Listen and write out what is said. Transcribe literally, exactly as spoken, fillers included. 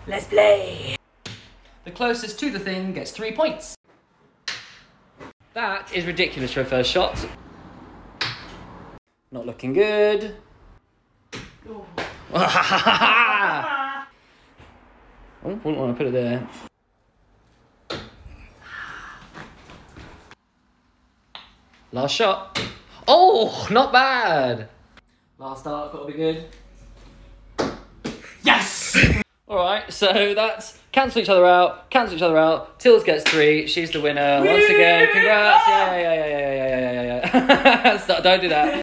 Let's play. The closest to the thing gets three points. That is ridiculous for a first shot. Not looking good. Oh, I wouldn't want to put it there. Last shot. Oh, not bad. Last start, got to be good. Yes! Alright, so that's cancel each other out, cancel each other out. Tills gets three, she's the winner. Once again, congrats. Yeah, yeah, yeah, yeah, yeah, yeah, yeah, yeah, yeah. Stop, don't do that.